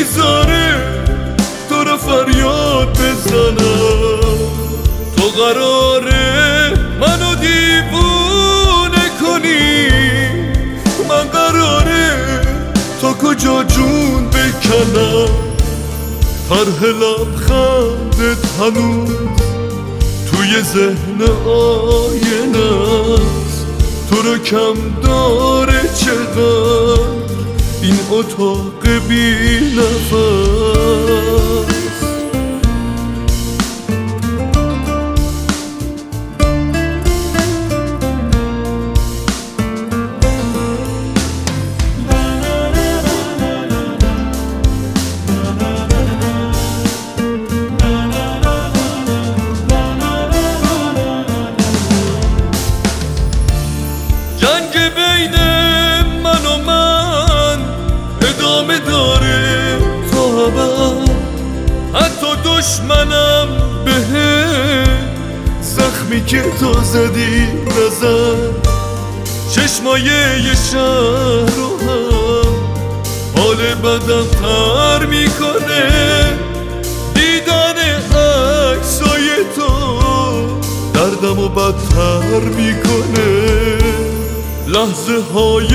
میذاره تو رو فریاد بزنم. تو قراره منو دیوونه کنی، من قراره تا کجا جون بکنم. طرح لبخندت هنوز توی ذهن آینه است، تو رو کم داره چقدر این اتاق بی نفس. جنگ بین من و من ادامه داره تا ابد، حتی دشمنم بهه زخمی که تو زدی نزد. چشمای یه شهر رو هم حال بدم تر میکنه، دیدن عکسای تو دردم و بدتر میکنه. لحظه های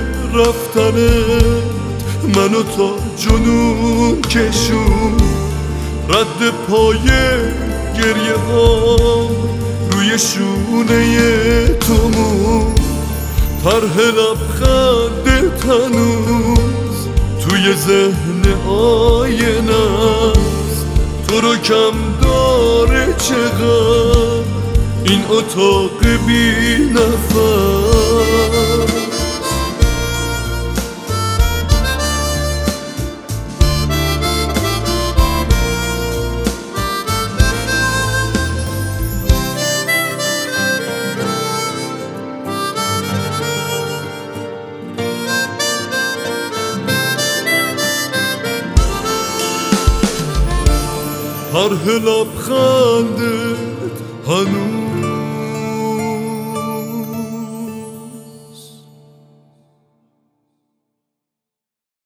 رفتنت منو تا جنون کشون، رد پای گریه ها روی شونه تو مون. طرح لبخندت هنوز توی ذهن آینه است، تو رو کم داره چقدر این اتاق بی نفس. طرح لبخندت هنوز